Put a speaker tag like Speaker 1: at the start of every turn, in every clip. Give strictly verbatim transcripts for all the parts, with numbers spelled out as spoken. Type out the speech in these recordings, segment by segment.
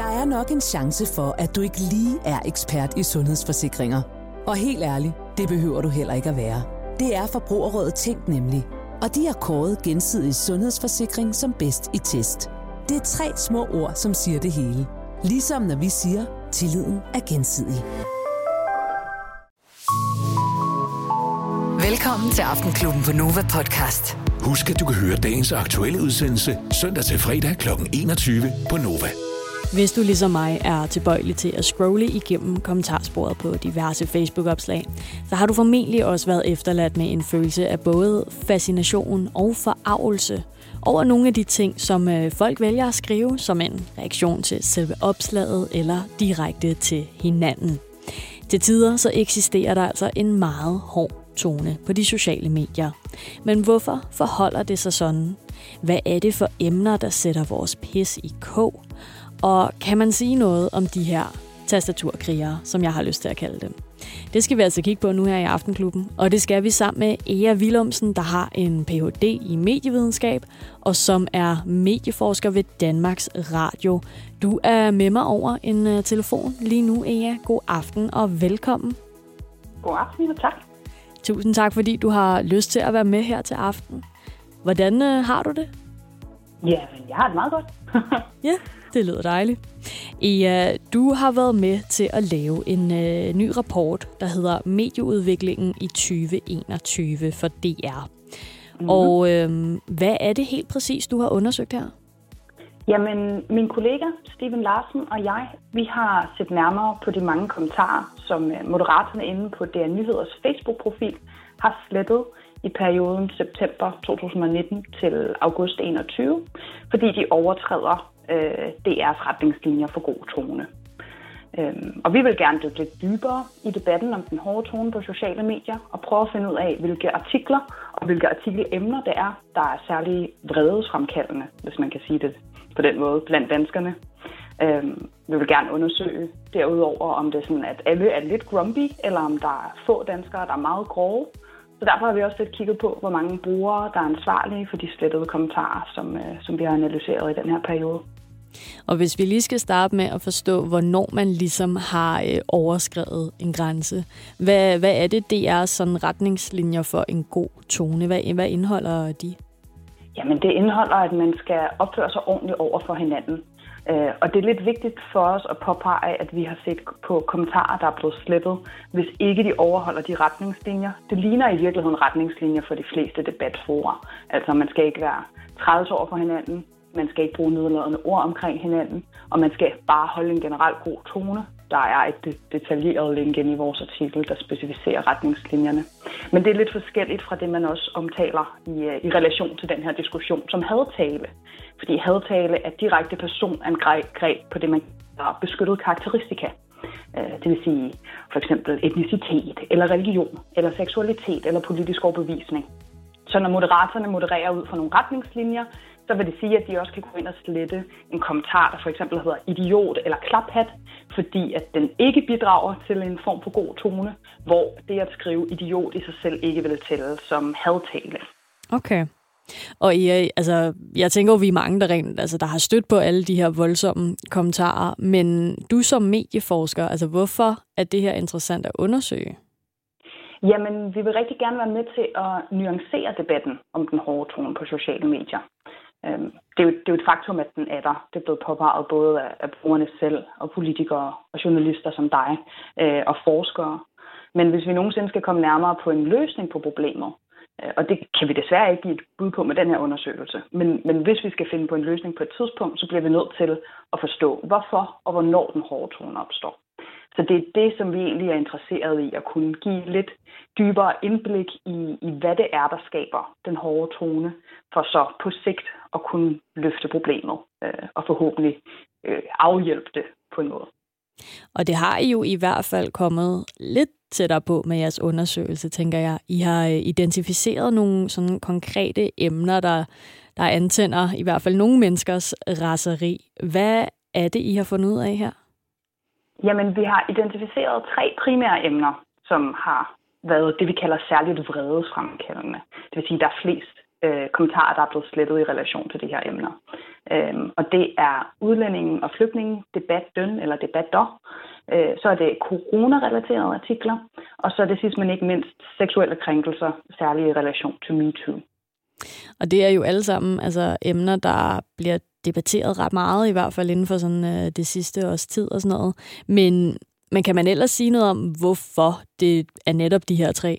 Speaker 1: er nok en chance for, at du ikke lige er ekspert i sundhedsforsikringer. Og helt ærligt, det behøver du heller ikke at være. Det er Forbrugerrådet Tænk nemlig. Og de har kåret gensidig sundhedsforsikring som bedst i test. Det er tre små ord, som siger det hele. Ligesom når vi siger, tilliden er gensidig.
Speaker 2: Velkommen til Aftenklubben på Nova Podcast.
Speaker 3: Husk, at du kan høre dagens aktuelle udsendelse søndag til fredag kl. enogtyve på Nova.
Speaker 4: Hvis du ligesom mig er tilbøjelig til at scrolle igennem kommentarsporet på diverse Facebook-opslag, så har du formentlig også været efterladt med en følelse af både fascination og forargelse over nogle af de ting, som folk vælger at skrive som en reaktion til selve opslaget eller direkte til hinanden. Til tider så eksisterer der altså en meget hård tone på de sociale medier. Men hvorfor forholder det sig sådan? Hvad er det for emner, der sætter vores pis i kog? Og kan man sige noget om de her tastaturkrigere, som jeg har lyst til at kalde dem? Det skal vi altså kigge på nu her i Aftenklubben, og det skal vi sammen med Ea Willumsen, der har en P H D i medievidenskab, og som er medieforsker ved Danmarks Radio. Du er med mig over en uh, telefon lige nu, Ea. God aften og velkommen.
Speaker 5: God aften og tak.
Speaker 4: Tusind tak, fordi du har lyst til at være med her til aften. Hvordan uh, har du det?
Speaker 5: Ja, jeg har det meget godt.
Speaker 4: Ja, det lyder dejligt. Ea, du har været med til at lave en øh, ny rapport, der hedder Medieudviklingen i tyve enogtyve for D R. Mm-hmm. Og øh, hvad er det helt præcis, du har undersøgt her?
Speaker 5: Jamen, min kollega Steven Larsen og jeg, vi har set nærmere på de mange kommentarer, som moderatorerne inde på D R Nyheders Facebook-profil har slettet i perioden september to tusind og nitten til august enogtyve, fordi de overtræder øh, D R's retningslinjer for god tone. Øhm, og vi vil gerne dykke lidt dybere i debatten om den hårde tone på sociale medier og prøve at finde ud af, hvilke artikler og hvilke artikelemner det er, der er særlig vredesfremkaldende, hvis man kan sige det på den måde, blandt danskerne. Øhm, vi vil gerne undersøge derudover, om det er sådan, at alle er lidt grumpy, eller om der er få danskere, der er meget grove. Så derfor har vi også lidt kigget på, hvor mange brugere, der er ansvarlige for de slettede kommentarer, som, øh, som vi har analyseret i den her periode.
Speaker 4: Og hvis vi lige skal starte med at forstå, hvornår man ligesom har øh, overskredet en grænse. Hvad, hvad er det, D R's sådan retningslinjer for en god tone? Hvad, hvad indeholder de?
Speaker 5: Jamen, det indeholder, at man skal opføre sig ordentligt over for hinanden. Uh, og det er lidt vigtigt for os at påpege, at vi har set på kommentarer, der er blevet slettet, hvis ikke de overholder de retningslinjer. Det ligner i virkeligheden retningslinjer for de fleste debatfora. Altså, man skal ikke være træls over for hinanden, man skal ikke bruge nedladende ord omkring hinanden, og man skal bare holde en generelt god tone. Der er et detaljeret link ind i vores artikel, der specificerer retningslinjerne. Men det er lidt forskelligt fra det, man også omtaler i, i relation til den her diskussion som hadtale. Fordi hadtale er direkte personangreb på det, man kalder beskyttet karakteristika. Det vil sige for eksempel etnicitet, eller religion, eller seksualitet, eller politisk overbevisning. Så når moderatorerne modererer ud fra nogle retningslinjer, så vil det sige, at de også kan gå ind og slette en kommentar, der for eksempel hedder idiot eller klaphat, fordi at den ikke bidrager til en form for god tone, hvor det at skrive idiot i sig selv ikke vil tælle som hadtale.
Speaker 4: Okay. Og I, altså, jeg tænker jo, vi er mange, der, rent, altså, der har stødt på alle de her voldsomme kommentarer, men du som medieforsker, altså hvorfor er det her interessant at undersøge?
Speaker 5: Jamen, vi vil rigtig gerne være med til at nuancere debatten om den hårde tone på sociale medier. Det er, jo, det er jo et faktum, at den er der. Det er blevet påpeget både af, af brugerne selv, og politikere, og journalister som dig, øh, og forskere. Men hvis vi nogensinde skal komme nærmere på en løsning på problemet, øh, og det kan vi desværre ikke give et bud på med den her undersøgelse, men, men hvis vi skal finde på en løsning på et tidspunkt, så bliver vi nødt til at forstå, hvorfor og hvornår den hårde tone opstår. Så det er det, som vi egentlig er interesseret i, at kunne give lidt dybere indblik i, i hvad det er, der skaber den hårde tone, for så på sigt at kunne løfte problemet øh, og forhåbentlig øh, afhjælpe det på en måde.
Speaker 4: Og det har I jo i hvert fald kommet lidt tættere på med jeres undersøgelse, tænker jeg. I har identificeret nogle sådan konkrete emner, der, der antænder i hvert fald nogle menneskers raseri. Hvad er det, I har fundet ud af her?
Speaker 5: Jamen, vi har identificeret tre primære emner, som har været det, vi kalder særligt vredesfremkaldende. Det vil sige, at der er flest øh, kommentarer, der er blevet slettet i relation til de her emner. Øhm, og det er udlændingen og flygtningen, debatdøn eller debatter. Øh, så er det corona-relaterede artikler, og så er det sidst men ikke mindst seksuelle krænkelser, særligt i relation til MeToo.
Speaker 4: Og det er jo alle sammen altså, emner, der bliver debatteret ret meget, i hvert fald inden for sådan, øh, det sidste års tid og sådan noget. Men, men kan man ellers sige noget om, hvorfor det er netop de her tre?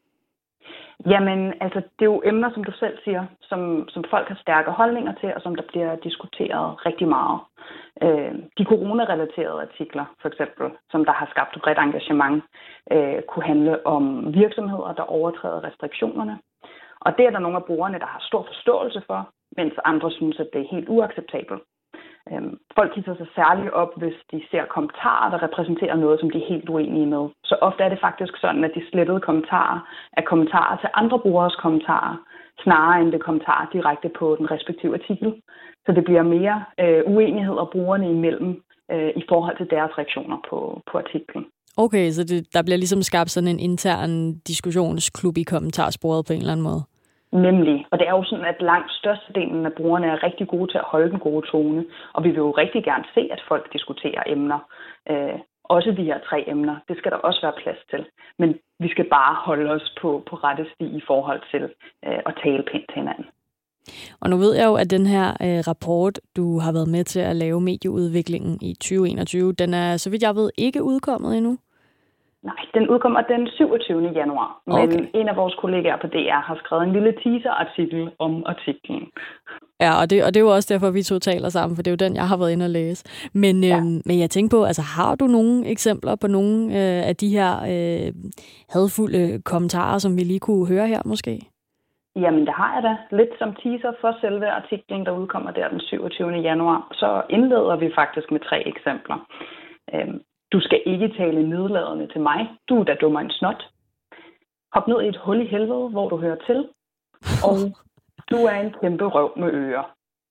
Speaker 5: Jamen, altså, det er jo emner, som du selv siger, som, som folk har stærke holdninger til, og som der bliver diskuteret rigtig meget. Øh, de corona-relaterede artikler, for eksempel, som der har skabt bredt engagement, øh, kunne handle om virksomheder, der overtræder restriktionerne. Og det er der nogle af brugerne, der har stor forståelse for, mens andre synes, at det er helt uacceptabelt. Øhm, folk hisser sig særligt op, hvis de ser kommentarer, der repræsenterer noget, som de er helt uenige med. Så ofte er det faktisk sådan, at de slettede kommentarer er kommentarer til andre brugeres kommentarer, snarere end det kommentarer direkte på den respektive artikel. Så det bliver mere øh, uenigheder brugerne imellem øh, i forhold til deres reaktioner på, på artiklen.
Speaker 4: Okay, så det, der bliver ligesom skabt sådan en intern diskussionsklub i kommentarsporet på en eller anden måde?
Speaker 5: Nemlig. Og det er jo sådan, at langt størstedelen af brugerne er rigtig gode til at holde den gode tone. Og vi vil jo rigtig gerne se, at folk diskuterer emner. Øh, også de her tre emner. Det skal der også være plads til. Men vi skal bare holde os på, på rette sti i forhold til øh, at tale pænt til hinanden.
Speaker 4: Og nu ved jeg jo, at den her øh, rapport, du har været med til at lave medieudviklingen i tyve enogtyve, den er, så vidt jeg ved, ikke udkommet endnu.
Speaker 5: Nej, den udkommer den syvogtyvende januar, men okay. En af vores kollegaer på D R har skrevet en lille teaser-artikel om artiklen.
Speaker 4: Ja, og det, og det er jo også derfor, vi to taler sammen, for det er jo den, jeg har været inde og læse. Men, ja. øhm, men jeg tænker på, altså har du nogle eksempler på nogle øh, af de her øh, hadfulde kommentarer, som vi lige kunne høre her måske?
Speaker 5: Jamen, det har jeg da. Lidt som teaser for selve artiklen, der udkommer der den syvogtyvende januar, så indleder vi faktisk med tre eksempler. Øhm, Du skal ikke tale nedladende til mig. Du er da dummer en snot. Hop ned i et hul i helvede, hvor du hører til. Og du er en kæmpe røv med ører.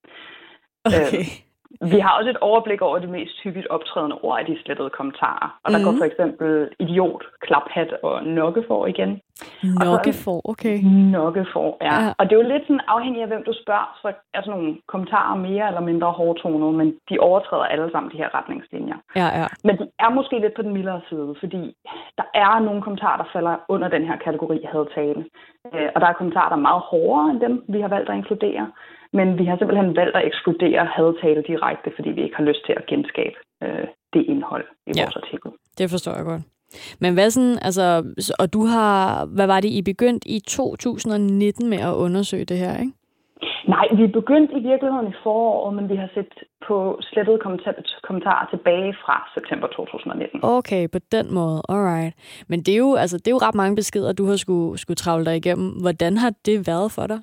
Speaker 4: Okay.
Speaker 5: Øh, vi har også et overblik over de mest hyppigt optrædende ord i de slettede kommentarer. Og der mm. går for eksempel idiot, klaphat og nokkefor igen.
Speaker 4: Nokkefor, okay.
Speaker 5: Nokkefor, ja. ja. Og det er jo lidt sådan afhængig af, hvem du spørger, så er sådan nogle kommentarer mere eller mindre hårdtonede, men de overtræder alle sammen de her retningslinjer.
Speaker 4: Ja, ja.
Speaker 5: Men de er måske lidt på den mildere side, fordi der er nogle kommentarer, der falder under den her kategori hadtale. Og der er kommentarer, der er meget hårdere end dem, vi har valgt at inkludere. Men vi har simpelthen valgt at ekskludere hadtale direkte, fordi vi ikke har lyst til at genskabe øh, det indhold i ja, vores artikel.
Speaker 4: Det forstår jeg godt. Men hvad sådan, altså, og du har, hvad var det, I begyndt i to tusind nitten med at undersøge det her, ikke?
Speaker 5: Nej, vi er begyndt i virkeligheden i foråret, men vi har set på slettede kommentarer tilbage fra september to tusind nitten.
Speaker 4: Okay, på den måde, alright. Men det er jo, altså, det er jo ret mange beskeder, du har skulle, skulle travle dig igennem. Hvordan har det været for dig?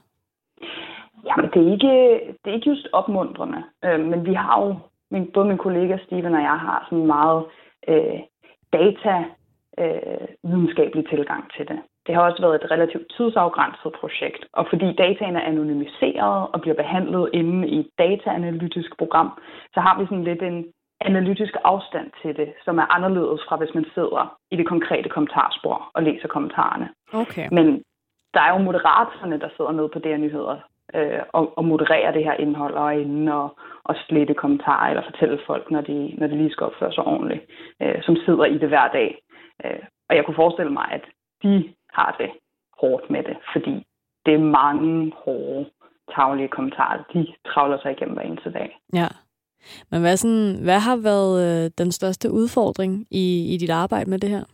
Speaker 5: Jamen, det er ikke, det er ikke just opmuntrende, øh, men vi har jo, min, både min kollega Steven og jeg har sådan en meget øh, data-videnskabelig øh, tilgang til det. Det har også været et relativt tidsafgrænset projekt, og fordi dataen er anonymiseret og bliver behandlet inde i et dataanalytisk program, så har vi sådan lidt en analytisk afstand til det, som er anderledes fra, hvis man sidder i det konkrete kommentarspor og læser kommentarerne.
Speaker 4: Okay.
Speaker 5: Men der er jo moderatorerne, der sidder nede på D R Nyheder øh, og, og modererer det her indhold og er inde og, og slette kommentarer eller fortælle folk, når de, når de lige skal opføre sig ordentligt, øh, som sidder i det hver dag. Øh, og jeg kunne forestille mig, at de har det hårdt med det, fordi det er mange hårde, tarvelige kommentarer, de travler sig igennem hver eneste dag.
Speaker 4: Ja. Men hvad, sådan, hvad har været øh, den største udfordring i, i dit arbejde med det her?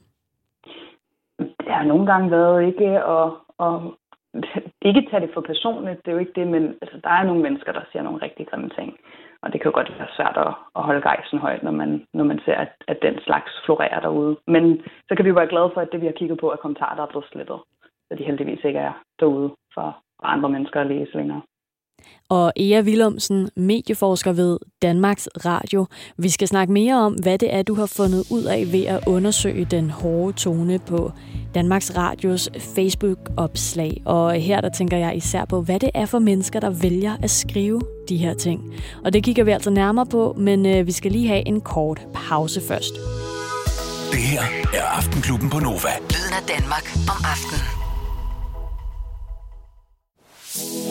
Speaker 5: Det har nogle gange været ikke at, at ikke tage det for personligt, det er jo ikke det, men altså, der er nogle mennesker, der siger nogle rigtig grimme ting. Og det kan jo godt være svært at, at holde gejsten højt, når man, når man ser, at, at den slags florerer derude. Men så kan vi jo være glade for, at det, vi har kigget på, er kommentarer, der er blevet slettet. Så de heldigvis ikke er derude for, for andre mennesker at læse længere.
Speaker 4: Og Ea Willumsen, medieforsker ved Danmarks Radio. Vi skal snakke mere om, hvad det er, du har fundet ud af ved at undersøge den hårde tone på Danmarks Radios Facebook-opslag. Og her der tænker jeg især på, hvad det er for mennesker, der vælger at skrive de her ting. Og det kigger vi altså nærmere på, men øh, vi skal lige have en kort pause først.
Speaker 3: Det her er Aftenklubben på Nova.
Speaker 2: Lyden af Danmark om aftenen.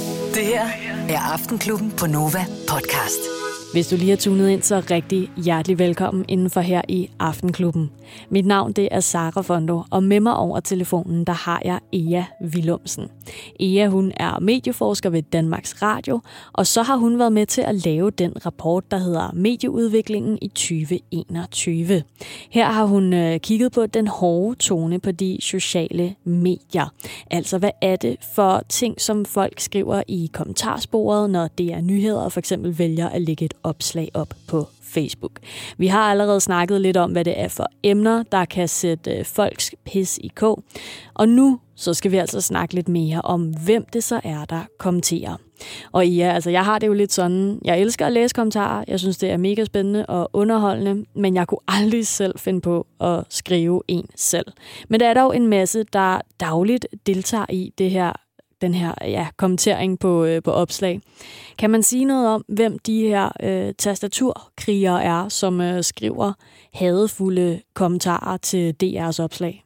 Speaker 2: her er Aftenklubben på Nova podcast.
Speaker 4: Hvis du lige har tunet ind, så rigtig hjertelig velkommen indenfor her i Aftenklubben. Mit navn det er Sara Fondo, og med mig over telefonen, der har jeg Ea Willumsen. Ea, hun er medieforsker ved Danmarks Radio, og så har hun været med til at lave den rapport, der hedder Medieudviklingen i tyve enogtyve. Her har hun øh, kigget på den hårde tone på de sociale medier. Altså, hvad er det for ting, som folk skriver i kommentarsporet, når det er nyheder, og for eksempel vælger at lægge et opslag op på Facebook. Vi har allerede snakket lidt om, hvad det er for emner, der kan sætte folks pis i kog. Og nu så skal vi altså snakke lidt mere om, hvem det så er, der kommenterer. Og ja, altså jeg har det jo lidt sådan, jeg elsker at læse kommentarer, jeg synes det er mega spændende og underholdende, men jeg kunne aldrig selv finde på at skrive en selv. Men der er dog en masse, der dagligt deltager i det her den her ja, kommentering på, øh, på opslag. Kan man sige noget om, hvem de her øh, tastaturkrigere er, som øh, skriver hadefulde kommentarer til D R's opslag?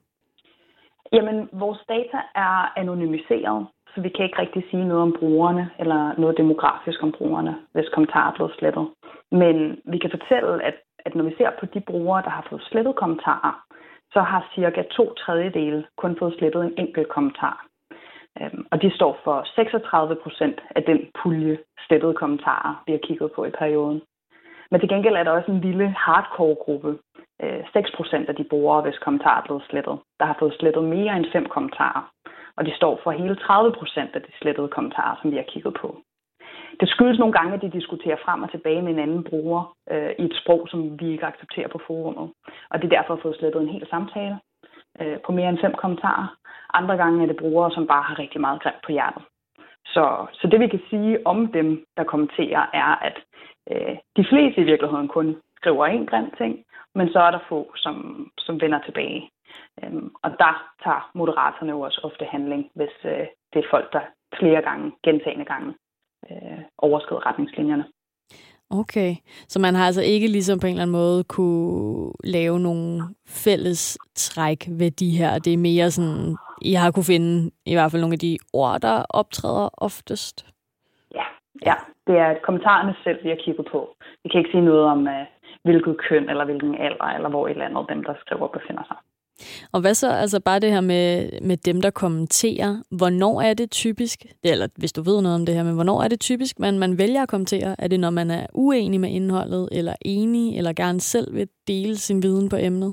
Speaker 5: Jamen, vores data er anonymiseret, så vi kan ikke rigtig sige noget om brugerne, eller noget demografisk om brugerne, hvis kommentarer er blevet slettet. Men vi kan fortælle, at, at når vi ser på de brugere, der har fået slettet kommentarer, så har cirka to tredjedele kun fået slettet en enkelt kommentar. Og de står for seksogtredive procent af den pulje slettede kommentarer, vi har kigget på i perioden. Men til gengæld er der også en lille hardcore-gruppe, seks procent af de brugere, hvis kommentarer er blevet slettet, der har fået slettet mere end fem kommentarer. Og de står for hele tredive procent af de slettede kommentarer, som vi har kigget på. Det skyldes nogle gange, at de diskuterer frem og tilbage med en anden bruger øh, i et sprog, som vi ikke accepterer på forummet. Og det er derfor fået slettet en hel samtale øh, på mere end fem kommentarer. Andre gange er det brugere, som bare har rigtig meget grimt på hjertet. Så, så det vi kan sige om dem, der kommenterer, er, at øh, de fleste i virkeligheden kun skriver en grim ting, men så er der få, som, som vender tilbage. Øhm, og der tager moderatorerne jo også ofte handling, hvis øh, det er folk, der flere gange, gentagende gange, øh, overskrider retningslinjerne.
Speaker 4: Okay, så man har altså ikke ligesom på en eller anden måde kunne lave nogle fælles træk ved de her. Det er mere sådan, I har kunne finde i hvert fald nogle af de ord, der optræder oftest.
Speaker 5: Ja, ja. Det er kommentarerne selv, vi har kigget på. Vi kan ikke sige noget om, uh, hvilket køn eller hvilken alder, eller hvor i landet dem, der skriver, befinder sig.
Speaker 4: Og hvad så, altså bare det her med, med dem, der kommenterer, hvornår er det typisk, eller hvis du ved noget om det her, men hvornår er det typisk, man, man vælger at kommentere? Er det, når man er uenig med indholdet, eller enig, eller gerne selv vil dele sin viden på emnet?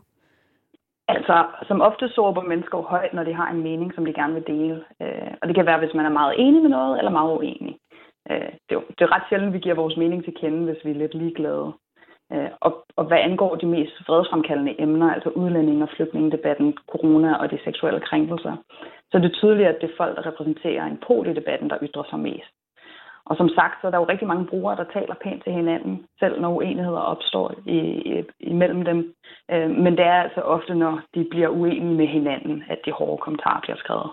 Speaker 5: Altså, som ofte så råber mennesker højt, når de har en mening, som de gerne vil dele. Øh, og det kan være, hvis man er meget enig med noget, eller meget uenig. Øh, det, er jo, det er ret sjældent, vi giver vores mening til kende, hvis vi er lidt ligeglade. Og, og hvad angår de mest fredsfremkaldende emner, altså udlænding- og flygtningedebatten, corona og de seksuelle krænkelser, så er det tydeligt, at det er folk, der repræsenterer en pol i debatten, der ytrer sig mest. Og som sagt, så er der jo rigtig mange brugere, der taler pænt til hinanden, selv når uenigheder opstår i, i, imellem dem. Men det er altså ofte, når de bliver uenige med hinanden, at de hårde kommentarer bliver skrevet.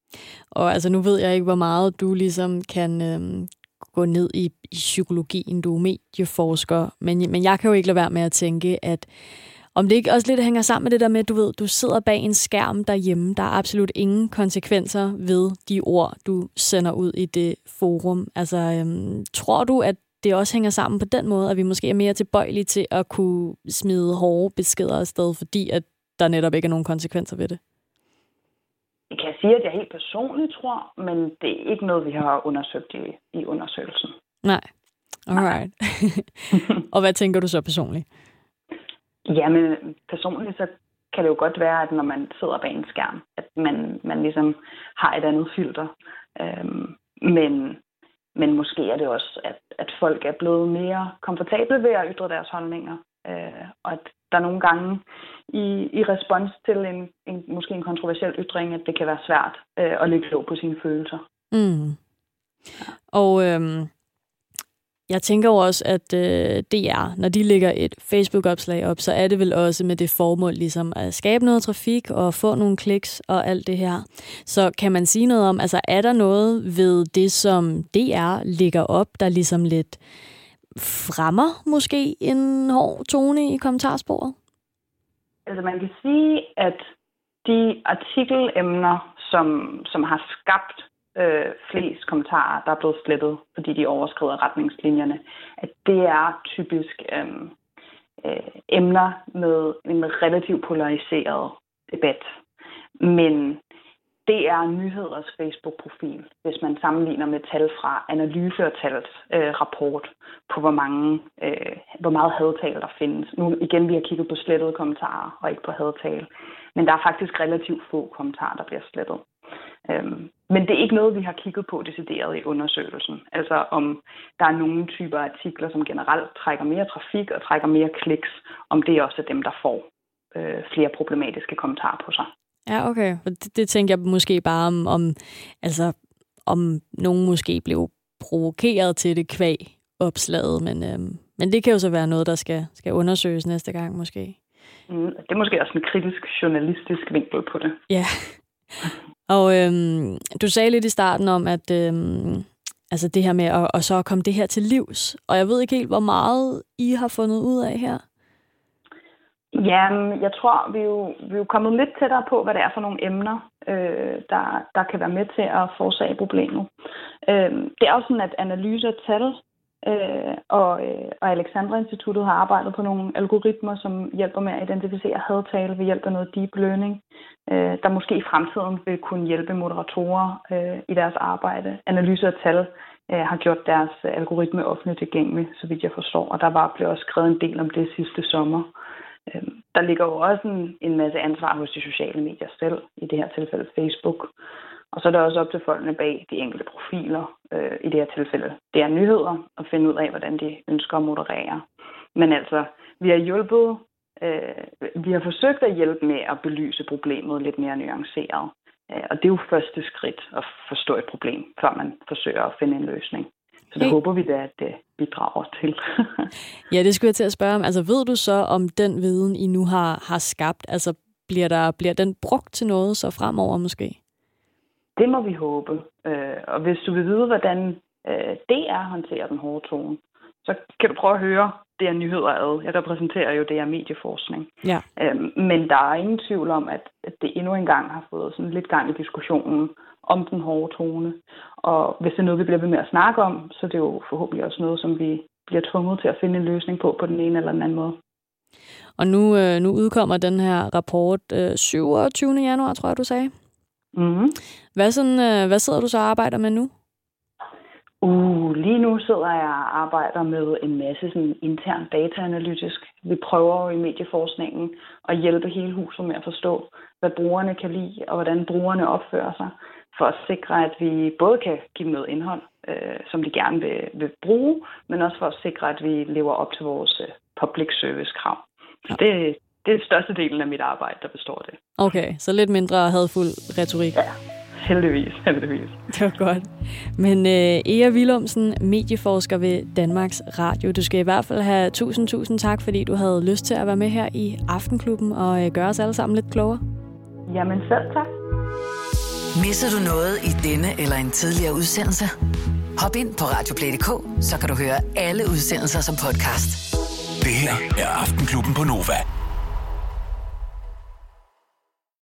Speaker 4: Og altså nu ved jeg ikke, hvor meget du ligesom kan øhm, gå ned i, i psykologien, du er medieforsker, men, men jeg kan jo ikke lade være med at tænke, at om det ikke også lidt hænger sammen med det der med, at du ved, du sidder bag en skærm derhjemme, der er absolut ingen konsekvenser ved de ord, du sender ud i det forum. Altså, øhm, tror du, at det også hænger sammen på den måde, at vi måske er mere tilbøjelige til at kunne smide hårde beskeder afsted, fordi at der netop ikke er nogen konsekvenser ved det?
Speaker 5: Jeg kan sige, at jeg helt personligt tror, men det er ikke noget, vi har undersøgt i, i undersøgelsen.
Speaker 4: Nej. Alright. Og hvad tænker du så personligt?
Speaker 5: Jamen, personligt så kan det jo godt være, at når man sidder bag en skærm, at man, man ligesom har et andet filter. Øhm, men, men måske er det også, at, at folk er blevet mere komfortable ved at ytre deres holdninger. Øh, og at der nogle gange i, i respons til en, en måske en kontroversiel ytring, at det kan være svært øh, at lægge låg på sine følelser.
Speaker 4: Mm. Ja. Og øhm, jeg tænker jo også, at øh, D R, når de lægger et Facebook-opslag op, så er det vel også med det formål ligesom at skabe noget trafik og få nogle kliks og alt det her. Så kan man sige noget om, altså er der noget ved det, som D R lægger op, der ligesom lidt fremmer måske en hård tone i kommentarsporet?
Speaker 5: Altså man kan sige, at de artikelemner, som, som har skabt øh, flest kommentarer, der er blevet slettet, fordi de overskrider retningslinjerne, at det er typisk øh, øh, emner med en relativt polariseret debat. Men det er Nyheders Facebook-profil, hvis man sammenligner med tal fra Analyse og Tals øh, rapport på, hvor, mange, øh, hvor meget hadtale der findes. Nu igen, vi har kigget på slettede kommentarer og ikke på hadtale. Men der er faktisk relativt få kommentarer, der bliver slettet. Øhm, men det er ikke noget, vi har kigget på decideret i undersøgelsen. Altså om der er nogle typer artikler, som generelt trækker mere trafik og trækker mere kliks, om det også er dem, der får øh, flere problematiske kommentarer på sig.
Speaker 4: Ja, okay. Det, det tænker jeg måske bare om, om, altså, om nogen måske blev provokeret til det kvæg opslaget, men, øhm, men det kan jo så være noget, der skal, skal undersøges næste gang måske.
Speaker 5: Mm, det er måske også en kritisk journalistisk vinkel på det.
Speaker 4: Ja, og øhm, du sagde lidt i starten om, at øhm, altså det her med at, at så komme det her til livs, og jeg ved ikke helt, hvor meget I har fundet ud af her.
Speaker 5: Ja, jeg tror, vi er, jo, vi er jo kommet lidt tættere på, hvad det er for nogle emner, øh, der, der kan være med til at forårsage problemet. Øh, det er også sådan, at Analyse og Tal øh, og, øh, og Alexandra Instituttet har arbejdet på nogle algoritmer, som hjælper med at identificere hadtale ved hjælp af noget deep learning, øh, der måske i fremtiden vil kunne hjælpe moderatorer øh, i deres arbejde. Analyse og Tal øh, har gjort deres algoritme offentligt tilgængelig, så vidt jeg forstår, og der var blevet også skrevet en del om det sidste sommer. Der ligger jo også en, en masse ansvar hos de sociale medier selv, i det her tilfælde Facebook. Og så er det også op til folkene bag de enkelte profiler, øh, i det her tilfælde. Det er Nyheder at finde ud af, hvordan de ønsker at moderere. Men altså, vi har hjulpet, øh, vi har forsøgt at hjælpe med at belyse problemet lidt mere nuanceret. Øh, og det er jo første skridt at forstå et problem, før man forsøger at finde en løsning. Så det okay. håber vi da, at det bidrager til.
Speaker 4: Ja, det skulle jeg til at spørge om. Altså, ved du så, om den viden, I nu har, har skabt, altså bliver, der, bliver den brugt til noget så fremover måske?
Speaker 5: Det må vi håbe. Øh, og hvis du vil vide, hvordan øh, D R håndterer den hårde tone, så kan du prøve at høre D R Nyheder ad. Jeg repræsenterer jo D R Medieforskning. Ja. Øh, men der er ingen tvivl om, at, at det endnu engang har fået sådan lidt gang i diskussionen om den hårde tone. Og hvis det er noget, vi bliver ved med at snakke om, så er det jo forhåbentlig også noget, som vi bliver tvunget til at finde en løsning på, på den ene eller den anden måde.
Speaker 4: Og nu, øh, nu udkommer den her rapport øh, syvogtyvende januar, tror jeg, du sagde.
Speaker 5: Mm-hmm.
Speaker 4: Hvad, sådan, øh, hvad sidder du så og arbejder med nu?
Speaker 5: Uh, lige nu sidder jeg og arbejder med en masse sådan, intern dataanalytisk. Vi prøver jo i medieforskningen at hjælpe hele huset med at forstå, hvad brugerne kan lide, og hvordan brugerne opfører sig, for at sikre, at vi både kan give dem noget indhold, øh, som de gerne vil, vil bruge, men også for at sikre, at vi lever op til vores øh, public service-krav. Så ja. det, det er største delen af mit arbejde, der består af det.
Speaker 4: Okay, så lidt mindre hadfuld retorik.
Speaker 5: Ja, heldigvis, heldigvis.
Speaker 4: Det var godt. Men øh, Ea Willumsen, medieforsker ved Danmarks Radio. Du skal i hvert fald have tusind, tusind tak, fordi du havde lyst til at være med her i Aftenklubben og øh, gøre os alle sammen lidt klogere.
Speaker 5: Jamen selv tak.
Speaker 2: Misser du noget i denne eller en tidligere udsendelse? Hop ind på radioplay punktum d k, så kan du høre alle udsendelser som podcast.
Speaker 3: Det her er Aftenklubben på Nova.